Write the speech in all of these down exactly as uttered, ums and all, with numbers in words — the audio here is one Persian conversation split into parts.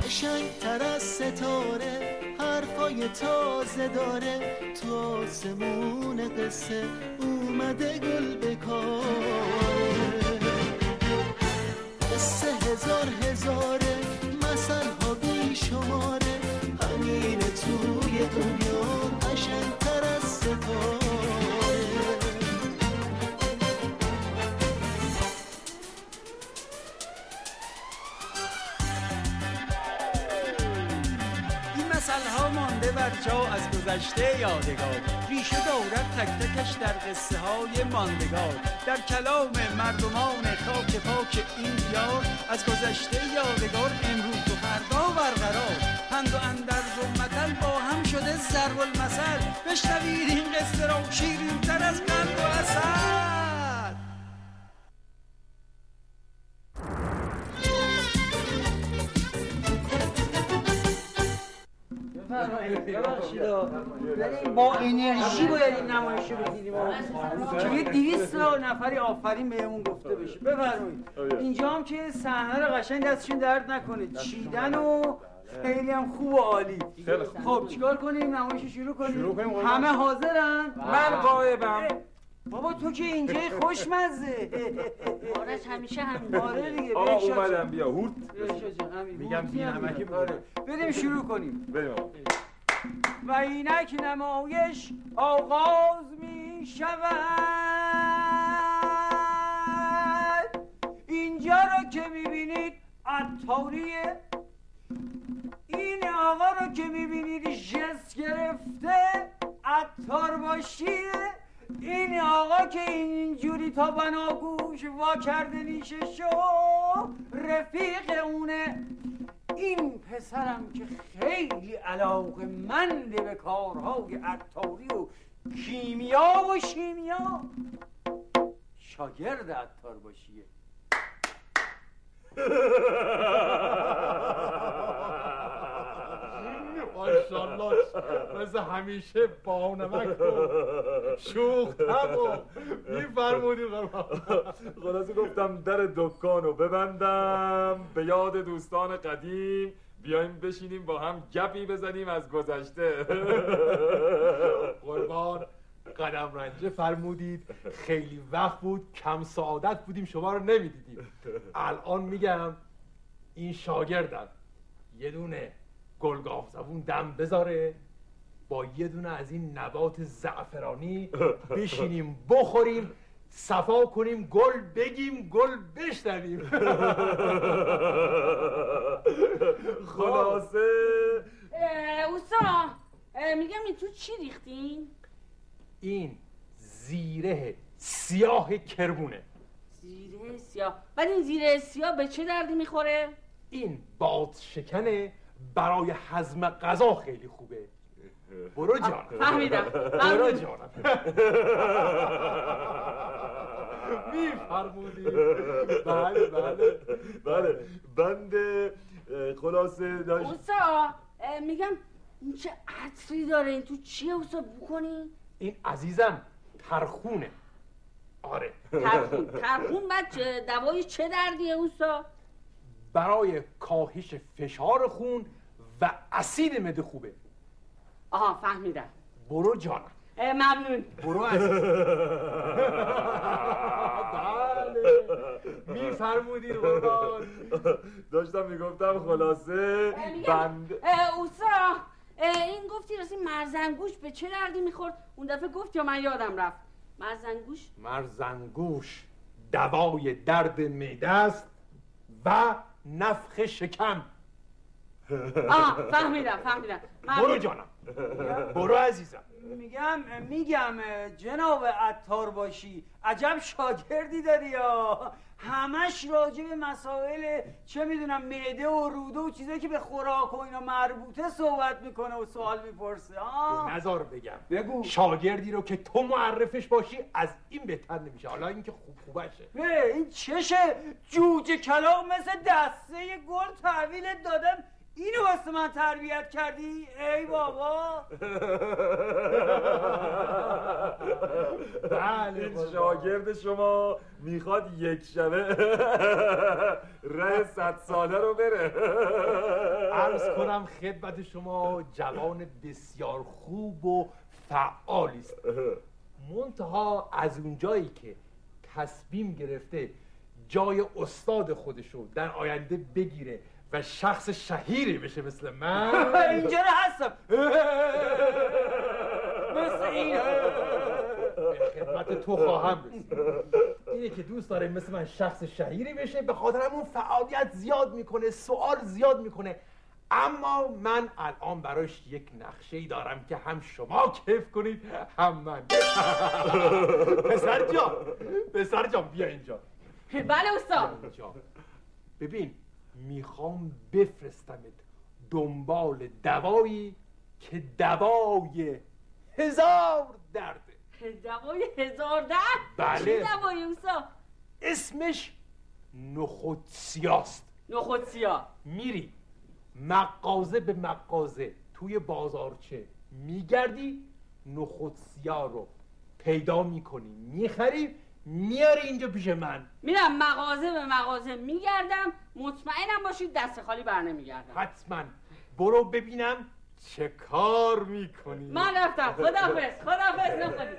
قشنگ‌تر از ستاره حرفای تازه داره، تو آسمون قصه اومده گل بکاره. قصه هزار هزاره، مثل ها بی شماره، همین توی دنیا قشنگ‌تر از ستاره. مثل‌ها مانده بر جا از گذشته یادگار، ریشه دارد تک تکش در قصه های ماندگار. در کلام مردمان خاک پاک این دیار، از گذشته یادگار امروز و فردا برقرار. پند و اندرز و مثل با هم شده ضرب المثل، بشنوید این قصه را شیرین‌تر از قند و عسل. ببخشید با انرژی باید این نمایش رو بگیریم که یه دویست نفری آفرین بهمون گفته بشه. بفرمایید. اینجا هم که صحنه رو قشنگ دستشون درد نکنه، چیدن و خیلی هم خوب و عالی. خب چیکار کنیم؟ نمایش رو شروع کنیم؟ شروع کنیم. همه حاضرن؟ من غایبم. بابا تو که اینجای خوشمزه. آرش همیشه همین. آره دیگه. آقا اومدم بیا هورت. میگم بی نمکی آره. بریم شروع کنیم. بریم. و اینک نمایش آغاز می شود. اینجا رو که می بینید عطاریه. این آقا رو که می بینید جست گرفته عطار باشیه. این آقا که اینجوری تا بناگوش وا کرده نیششو رفیق اونه. این پسرم که خیلی علاقه‌منده به کارهای عطاری و کیمیا و شیمیا، شاگرد عطار باشیه. ماشاءالله مثل همیشه با نمک و شوختم و میفرمودیم. خلاصه گفتم در دکانو ببندم، به یاد دوستان قدیم بیایم بشینیم با هم گپی بزنیم از گذشته. قربان قدم رنجه فرمودید، خیلی وقت بود کم سعادت بودیم شما رو نمیدیدیم. الان میگم این شاگردم یه دونه گلگاف زبون دم بذاره، با یه دونه از این نبات زعفرانی بشینیم بخوریم، صفا کنیم، گل بگیم، گل بشنویم. خلاصه اوستا میگم این تو چی ریختین؟ این زیره سیاه کرمونه. زیره سیاه؟ بعد این زیره سیاه به چه دردی میخوره؟ این باد شکنه، برای هضم غذا خیلی خوبه. برو جانم. فهمیدم. برو جانم. میفرمودی. بله بله بله. بند خلاصه داشت. اوستا میگم این چه عطری داره؟ این تو چیه اوستا بکنی؟ این عزیزم ترخونه. آره ترخون. ترخون بعد دوای چه دردیه اوستا؟ برای کاهش فشار خون و اسید معده خوبه. آها فهمیدم. برو جانم. ممنون. برو عزیز. بله میفرمودید قربان. داشتم میگفتم خلاصه بند. اوستا این گفتی راستی مرزنگوش به چه دردی میخورد؟ اون دفعه گفت یا من یادم رفت؟ مرزنگوش؟ مرزنگوش دوای درد معده است و نفخ شکم. آه فهمیدم فهمیدم. برو جانم. برو عزیزم. میگم میگم جناب عطار باشی، عجب شاگردی داری یا همش راجع به مسائل چه میدونم معده و روده و چیزایی که به خوراک و اینا مربوطه صحبت میکنه و سوال میپرسه. نظر بگم بگو. شاگردی رو که تو معرفش باشی از این بهتر نمیشه، حالا این که خوب خوبشه. این چشه جوجه کلاغ مثل دسته گل تحویلت دادم، اینو واسه من تربیت کردی؟ ای بابا. بله این شاگرد شما میخواد یک شبه ره صد ساله رو بره. عرض کنم خدمت شما جوان بسیار خوب و فعالی است، منتها از اونجایی که تصمیم گرفته جای استاد خودشو در آینده بگیره و شخص شهیری بشه مثل من. اینجا رو هستم مثل این به خدمت تو خواهم رسید. اینه که دوست داره مثل من شخص شهیری بشه، به خاطر همون فعالیت زیاد میکنه، سوال زیاد میکنه. اما من الان براش یک نقشه‌ای دارم که هم شما کیف کنید هم من. پسر جان، پسر جان بیا اینجا. بله استاد. اینجا. ببین میخوام بفرستمت دنبال دوایی که دوای هزار درده. دوای هزار درد؟ بله. چی دوایی استاد؟ اسمش نخودسیاست. نخودسیا. میری مغازه به مغازه توی بازارچه میگردی، نخودسیا رو پیدا میکنی، میخری، میاری اینجا پیش من. میرم مغازه به مغازه میگردم، مطمئنم باشید دست خالی بر نمیگردم. حتما. برو ببینم چه کار میکنی. من رفتم. خداحافظ. خداحافظ نخودی.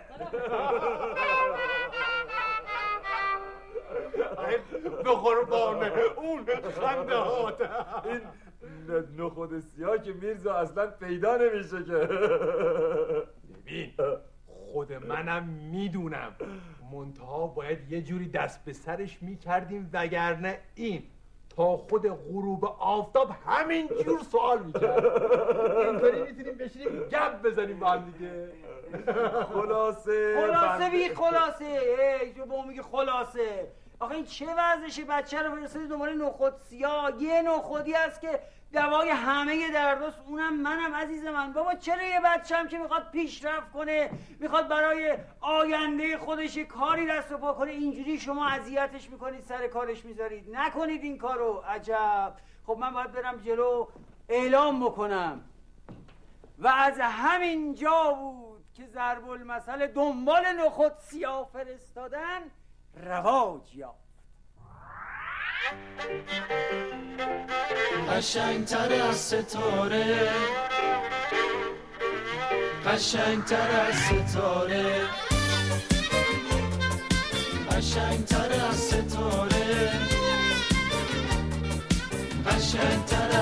به قربانه اون خنده هات. این نخود سیاه که میرزا اصلا پیدا نمیشه که. ببین خود منم میدونم، منتها باید یه جوری دست به سرش میکردیم، وگرنه این تا خود غروب آفتاب همین جور سوال میکرد. اینطوری میتونیم بشینیم گپ بزنیم با هم دیگه. خلاصه خلاصه بی خلاصه. ای تو با میگه خلاصه. آخه این چه وضعشه؟ بچه رو فرستادی دنبال نخود سیاه. یه نخودی هست که دوای همه درداست، اونم منم عزیز من. بابا چرا یه بچه‌م که میخواد پیشرفت کنه، میخواد برای آینده خودش کاری دست و پا کنه، اینجوری شما اذیتش میکنید، سر کارش میذارید؟ نکنید این کارو. عجب. خب من باید برم جلو اعلام بکنم و از همین جا بود که ضرب المثل دنبال نخود سیاه فرستادن رواج یافت. قشنگتر از ستاره، قشنگتر از ستاره، قشنگتر از ستاره، قشنگتر